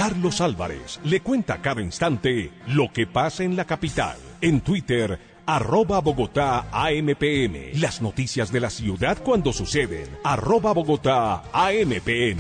Carlos Álvarez le cuenta cada instante lo que pasa en la capital. En Twitter, @Bogotá AMPM. Las noticias de la ciudad cuando suceden. @Bogotá AMPM.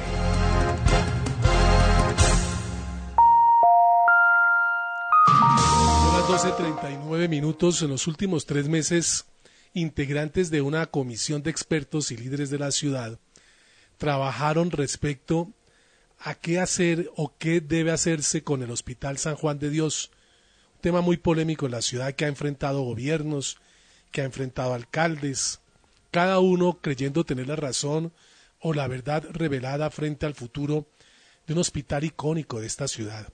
Son las 12:39. En los últimos 3 meses, integrantes de una comisión de expertos y líderes de la ciudad trabajaron respecto a qué hacer o qué debe hacerse con el Hospital San Juan de Dios, un tema muy polémico en la ciudad que ha enfrentado gobiernos, que ha enfrentado alcaldes, cada uno creyendo tener la razón o la verdad revelada frente al futuro de un hospital icónico de esta ciudad.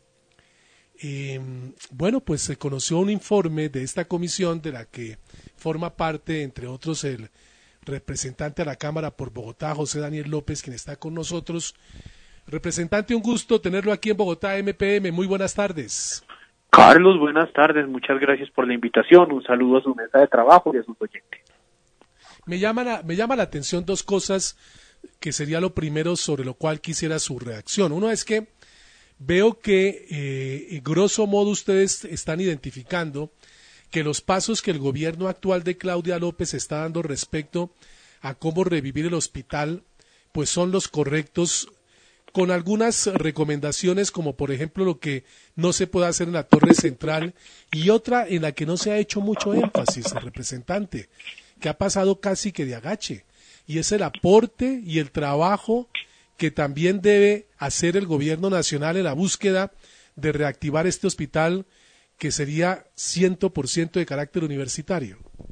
Bueno, pues se conoció un informe de esta comisión de la que forma parte, entre otros, el representante a la Cámara por Bogotá, José Daniel López, quien está con nosotros. Representante, un gusto tenerlo aquí en Bogotá MPM. Muy buenas tardes. Carlos, buenas tardes. Muchas gracias por la invitación. Un saludo a su mesa de trabajo y a sus oyentes. Me llama la atención 2 cosas que sería lo primero sobre lo cual quisiera su reacción. Uno es que veo que, grosso modo, ustedes están identificando que los pasos que el gobierno actual de Claudia López está dando respecto a cómo revivir el hospital, pues son los correctos, con algunas recomendaciones como por ejemplo lo que no se puede hacer en la torre central y otra en la que no se ha hecho mucho énfasis, el representante, que ha pasado casi que de agache, y es el aporte y el trabajo que también debe hacer el gobierno nacional en la búsqueda de reactivar este hospital que sería 100% de carácter universitario.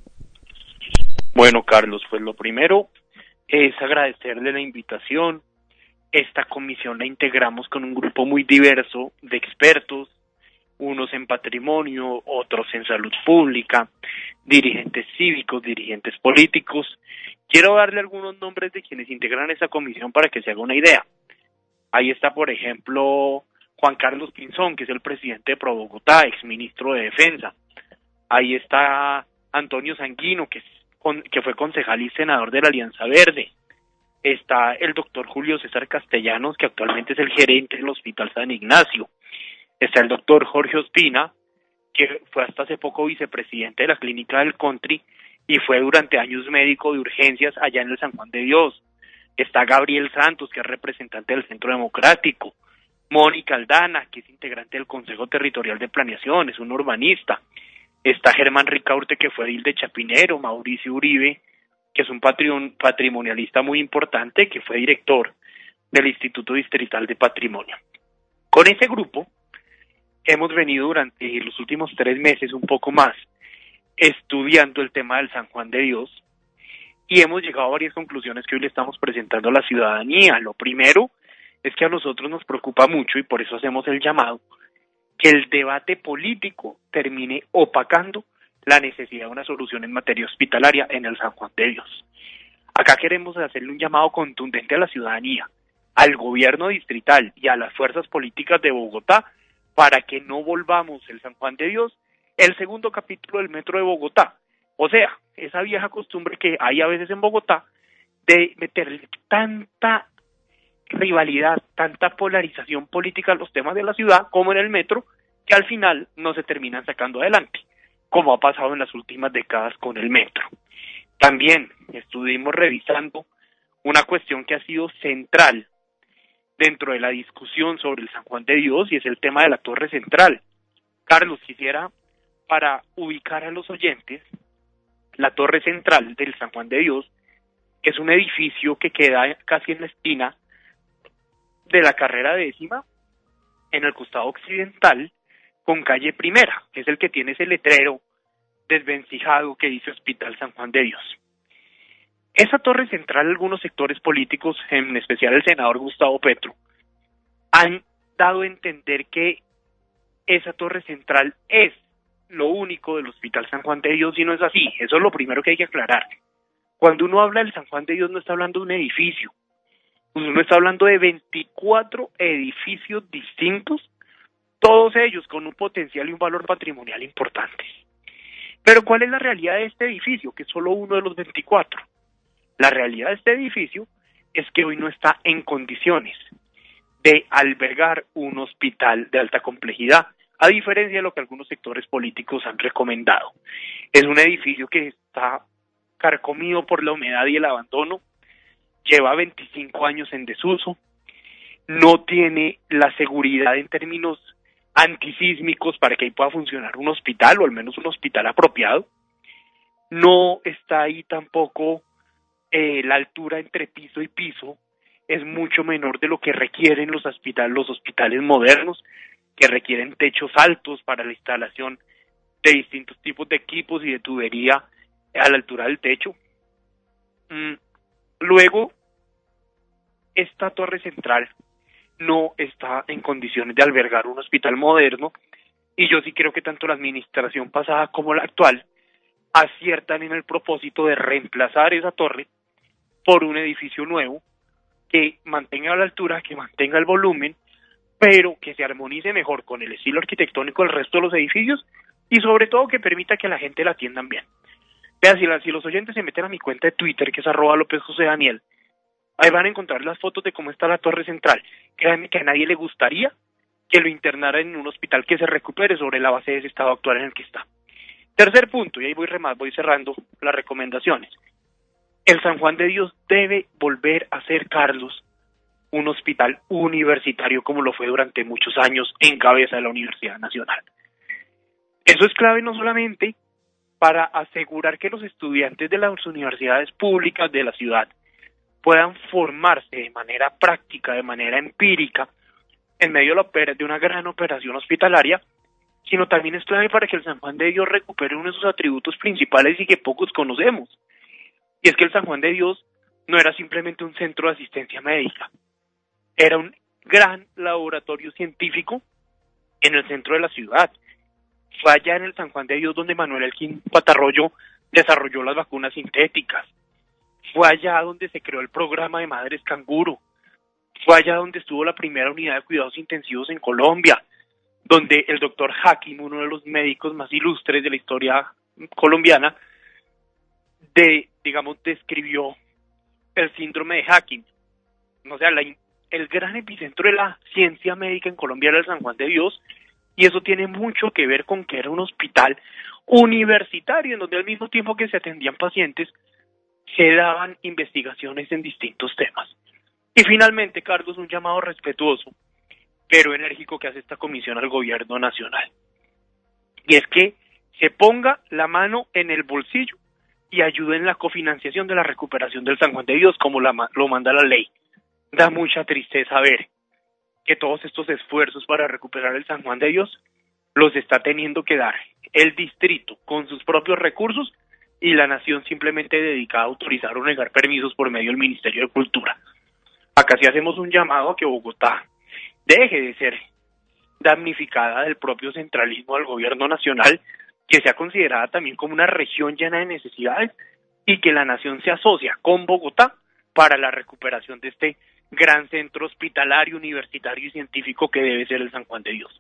Bueno, Carlos, pues lo primero es agradecerle la invitación. Esta comisión la integramos con un grupo muy diverso de expertos, unos en patrimonio, otros en salud pública, dirigentes cívicos, dirigentes políticos. Quiero darle algunos nombres de quienes integran esa comisión para que se haga una idea. Ahí está, por ejemplo, Juan Carlos Pinzón, que es el presidente de ProBogotá, exministro de Defensa. Ahí está Antonio Sanguino, que fue concejal y senador de la Alianza Verde. Está el doctor Julio César Castellanos, que actualmente es el gerente del Hospital San Ignacio. Está el doctor Jorge Ospina, que fue hasta hace poco vicepresidente de la Clínica del Country y fue durante años médico de urgencias allá en el San Juan de Dios. Está Gabriel Santos, que es representante del Centro Democrático. Mónica Aldana, que es integrante del Consejo Territorial de Planeación, es un urbanista. Está Germán Ricaurte, que fue edil de Chapinero. Mauricio Uribe, que es un patrimonialista muy importante, que fue director del Instituto Distrital de Patrimonio. Con ese grupo hemos venido durante los últimos 3 meses, un poco más, estudiando el tema del San Juan de Dios y hemos llegado a varias conclusiones que hoy le estamos presentando a la ciudadanía. Lo primero es que a nosotros nos preocupa mucho, y por eso hacemos el llamado, que el debate político termine opacando la necesidad de una solución en materia hospitalaria en el San Juan de Dios. Acá queremos hacerle un llamado contundente a la ciudadanía, al gobierno distrital y a las fuerzas políticas de Bogotá para que no volvamos el San Juan de Dios el segundo capítulo del Metro de Bogotá. O sea, esa vieja costumbre que hay a veces en Bogotá de meter tanta rivalidad, tanta polarización política a los temas de la ciudad como en el metro, que al final no se terminan sacando adelante, como ha pasado en las últimas décadas con el metro. También estuvimos revisando una cuestión que ha sido central dentro de la discusión sobre el San Juan de Dios, y es el tema de la Torre Central. Carlos, quisiera, para ubicar a los oyentes, la Torre Central del San Juan de Dios es un edificio que queda casi en la esquina de la carrera 10ª, en el costado occidental, con calle Primera, que es el que tiene ese letrero desvencijado que dice Hospital San Juan de Dios. Esa Torre Central, algunos sectores políticos, en especial el senador Gustavo Petro, han dado a entender que esa Torre Central es lo único del Hospital San Juan de Dios, y no es así. Eso es lo primero que hay que aclarar. Cuando uno habla del San Juan de Dios no está hablando de un edificio, uno está hablando de 24 edificios distintos, todos ellos con un potencial y un valor patrimonial importantes. Pero ¿cuál es la realidad de este edificio? Que es solo uno de los 24. La realidad de este edificio es que hoy no está en condiciones de albergar un hospital de alta complejidad, a diferencia de lo que algunos sectores políticos han recomendado. Es un edificio que está carcomido por la humedad y el abandono, lleva 25 años en desuso, no tiene la seguridad en términos antisísmicos para que ahí pueda funcionar un hospital, o al menos un hospital apropiado. No está ahí tampoco la altura entre piso y piso, es mucho menor de lo que requieren los hospitales modernos, que requieren techos altos para la instalación de distintos tipos de equipos y de tubería a la altura del techo. Luego, esta torre central no está en condiciones de albergar un hospital moderno, y yo sí creo que tanto la administración pasada como la actual aciertan en el propósito de reemplazar esa torre por un edificio nuevo que mantenga la altura, que mantenga el volumen, pero que se armonice mejor con el estilo arquitectónico del resto de los edificios, y sobre todo que permita que a la gente la atiendan bien. Vean, si los oyentes se meten a mi cuenta de Twitter, que es @LópezJoséDaniel, ahí van a encontrar las fotos de cómo está la torre central. Créanme que a nadie le gustaría que lo internaran en un hospital que se recupere sobre la base de ese estado actual en el que está. Tercer punto, y ahí voy cerrando las recomendaciones. El San Juan de Dios debe volver a ser, Carlos, un hospital universitario como lo fue durante muchos años en cabeza de la Universidad Nacional. Eso es clave no solamente para asegurar que los estudiantes de las universidades públicas de la ciudad puedan formarse de manera práctica, de manera empírica, en medio de una gran operación hospitalaria, sino también es clave para que el San Juan de Dios recupere uno de sus atributos principales y que pocos conocemos. Y es que el San Juan de Dios no era simplemente un centro de asistencia médica, era un gran laboratorio científico en el centro de la ciudad. Fue allá en el San Juan de Dios donde Manuel Elkin Patarroyo desarrolló las vacunas sintéticas. Fue allá donde se creó el programa de madres canguro. Fue allá donde estuvo la primera unidad de cuidados intensivos en Colombia, donde el doctor Hakim, uno de los médicos más ilustres de la historia colombiana, describió el síndrome de Hakim. O sea, el gran epicentro de la ciencia médica en Colombia era el San Juan de Dios, y eso tiene mucho que ver con que era un hospital universitario, en donde al mismo tiempo que se atendían pacientes, se daban investigaciones en distintos temas. Y finalmente, Carlos, un llamado respetuoso, pero enérgico que hace esta comisión al gobierno nacional. Y es que se ponga la mano en el bolsillo y ayude en la cofinanciación de la recuperación del San Juan de Dios, como lo manda la ley. Da mucha tristeza ver que todos estos esfuerzos para recuperar el San Juan de Dios los está teniendo que dar el distrito con sus propios recursos y la nación simplemente dedicada a autorizar o negar permisos por medio del Ministerio de Cultura. Acá sí hacemos un llamado a que Bogotá deje de ser damnificada del propio centralismo del gobierno nacional, que sea considerada también como una región llena de necesidades, y que la nación se asocia con Bogotá para la recuperación de este gran centro hospitalario, universitario y científico que debe ser el San Juan de Dios.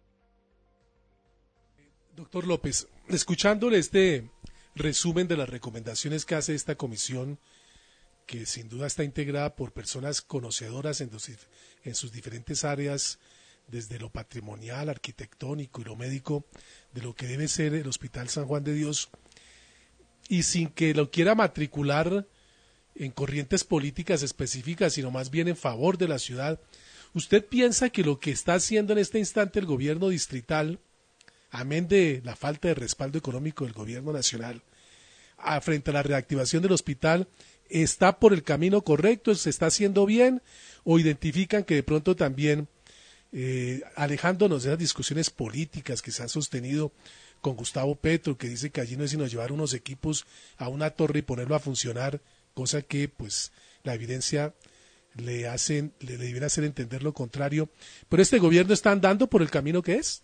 Doctor López, escuchándole este resumen de las recomendaciones que hace esta comisión, que sin duda está integrada por personas conocedoras en sus diferentes áreas, desde lo patrimonial, arquitectónico y lo médico, de lo que debe ser el Hospital San Juan de Dios, y sin que lo quiera matricular en corrientes políticas específicas, sino más bien en favor de la ciudad, ¿usted piensa que lo que está haciendo en este instante el gobierno distrital, amén de la falta de respaldo económico del gobierno nacional, frente a la reactivación del hospital, está por el camino correcto, se está haciendo bien, o identifican que de pronto también, alejándonos de las discusiones políticas que se han sostenido con Gustavo Petro, que dice que allí no es sino llevar unos equipos a una torre y ponerlo a funcionar, cosa que pues la evidencia le debiera hacer entender lo contrario, pero este gobierno está andando por el camino que es?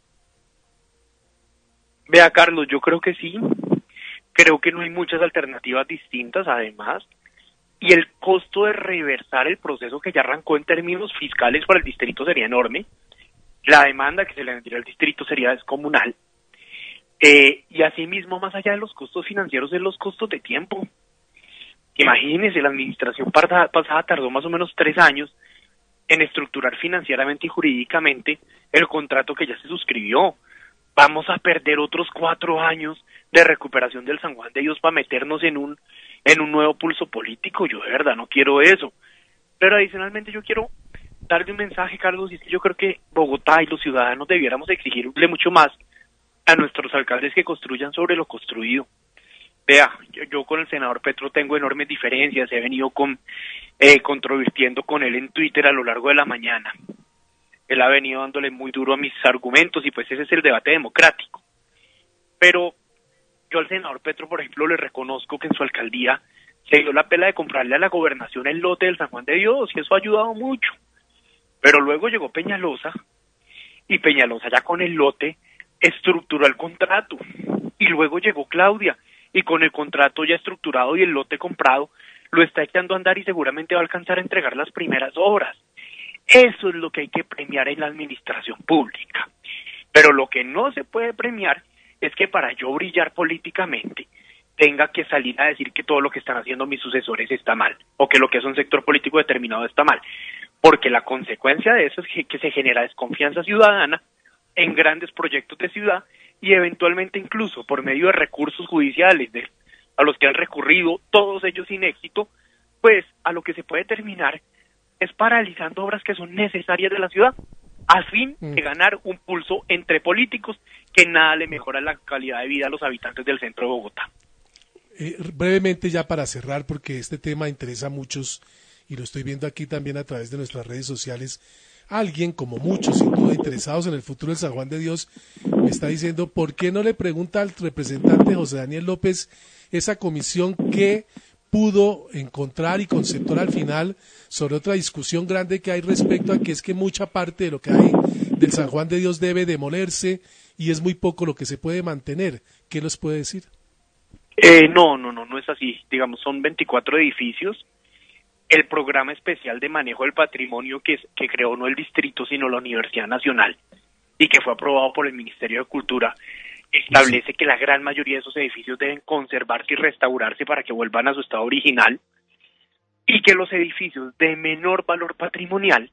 Vea, Carlos, yo creo que sí. Creo que no hay muchas alternativas distintas, además, y el costo de reversar el proceso que ya arrancó en términos fiscales para el distrito sería enorme. La demanda que se le vendría al distrito sería descomunal. Y asimismo, más allá de los costos financieros, de los costos de tiempo. Imagínense, la administración pasada tardó más o menos 3 años en estructurar financieramente y jurídicamente el contrato que ya se suscribió. Vamos a perder otros 4 años de recuperación del San Juan de Dios para meternos en un nuevo pulso político. Yo de verdad no quiero eso. Pero adicionalmente yo quiero darle un mensaje, Carlos, y es que yo creo que Bogotá y los ciudadanos debiéramos exigirle mucho más a nuestros alcaldes que construyan sobre lo construido. Vea, yo con el senador Petro tengo enormes diferencias, he venido controvirtiendo con él en Twitter a lo largo de la mañana. Él ha venido dándole muy duro a mis argumentos y pues ese es el debate democrático. Pero yo al senador Petro, por ejemplo, le reconozco que en su alcaldía se dio la pela de comprarle a la gobernación el lote del San Juan de Dios y eso ha ayudado mucho. Pero luego llegó Peñalosa y Peñalosa ya con el lote estructuró el contrato. Y luego llegó Claudia y con el contrato ya estructurado y el lote comprado lo está echando a andar y seguramente va a alcanzar a entregar las primeras obras. Eso es lo que hay que premiar en la administración pública. Pero lo que no se puede premiar es que para yo brillar políticamente tenga que salir a decir que todo lo que están haciendo mis sucesores está mal, o que lo que es un sector político determinado está mal, porque la consecuencia de eso es que se genera desconfianza ciudadana en grandes proyectos de ciudad y eventualmente incluso por medio de recursos judiciales a los que han recurrido, todos ellos sin éxito, pues a lo que se puede terminar es paralizando obras que son necesarias de la ciudad, a fin de ganar un pulso entre políticos que nada le mejora la calidad de vida a los habitantes del centro de Bogotá. Brevemente ya para cerrar, porque este tema interesa a muchos y lo estoy viendo aquí también a través de nuestras redes sociales. Alguien, como muchos sin duda interesados en el futuro del San Juan de Dios, me está diciendo, ¿por qué no le pregunta al representante José Daniel López esa comisión que pudo encontrar y conceptuar al final sobre otra discusión grande que hay respecto a que es que mucha parte de lo que hay del San Juan de Dios debe demolerse y es muy poco lo que se puede mantener? ¿Qué nos puede decir? No es así. Digamos, son 24 edificios. El programa especial de manejo del patrimonio que creó no el distrito, sino la Universidad Nacional, y que fue aprobado por el Ministerio de Cultura, establece que la gran mayoría de esos edificios deben conservarse y restaurarse para que vuelvan a su estado original, y que los edificios de menor valor patrimonial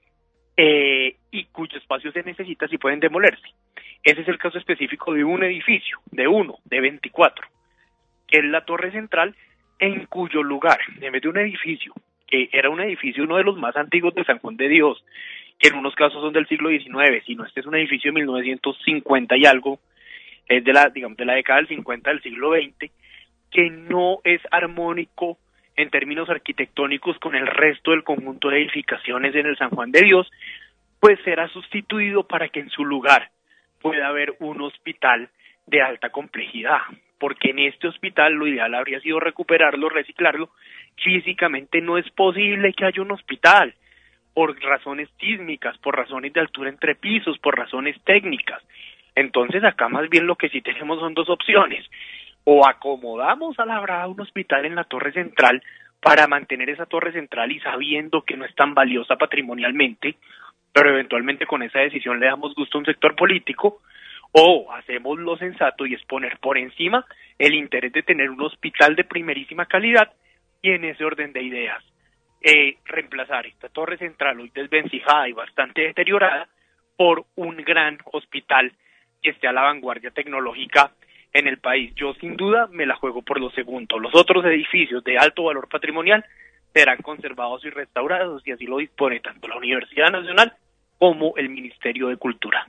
y cuyo espacio se necesita sí pueden demolerse. Ese es el caso específico de un edificio, de 24, que es la Torre Central, en cuyo lugar, en vez de un edificio, que era un edificio uno de los más antiguos de San Juan de Dios, que en unos casos son del siglo XIX, sino este es un edificio de 1950 y algo, es de la década del 50 del siglo XX, que no es armónico en términos arquitectónicos con el resto del conjunto de edificaciones en el San Juan de Dios, pues será sustituido para que en su lugar pueda haber un hospital de alta complejidad, porque en este hospital lo ideal habría sido recuperarlo, reciclarlo. Físicamente no es posible que haya un hospital, por razones sísmicas, por razones de altura entre pisos, por razones técnicas. Entonces acá más bien lo que sí tenemos son dos opciones: o acomodamos a la brava un hospital en la Torre Central para mantener esa Torre Central y sabiendo que no es tan valiosa patrimonialmente, pero eventualmente con esa decisión le damos gusto a un sector político, o hacemos lo sensato y es poner por encima el interés de tener un hospital de primerísima calidad y en ese orden de ideas reemplazar esta Torre Central hoy desvencijada y bastante deteriorada por un gran hospital que esté a la vanguardia tecnológica en el país. Yo sin duda me la juego por lo segundo. Los otros edificios de alto valor patrimonial serán conservados y restaurados y así lo dispone tanto la Universidad Nacional como el Ministerio de Cultura.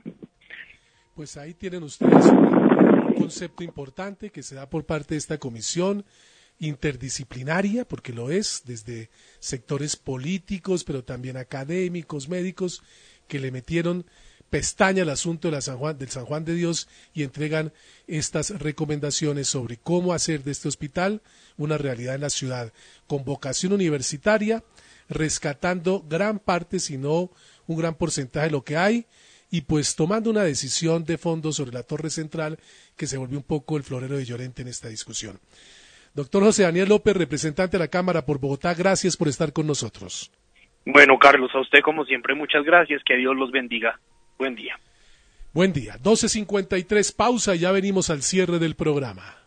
Pues ahí tienen ustedes un concepto importante que se da por parte de esta comisión interdisciplinaria, porque lo es, desde sectores políticos, pero también académicos, médicos, que le metieron pestaña al asunto de del San Juan de Dios y entregan estas recomendaciones sobre cómo hacer de este hospital una realidad en la ciudad, con vocación universitaria, rescatando gran parte, si no un gran porcentaje de lo que hay, y pues tomando una decisión de fondo sobre la Torre Central, que se volvió un poco el florero de Llorente en esta discusión. Doctor José Daniel López, representante de la Cámara por Bogotá, gracias por estar con nosotros. Bueno, Carlos, a usted como siempre muchas gracias, que Dios los bendiga. Buen día. Buen día. 12:53, pausa y ya venimos al cierre del programa.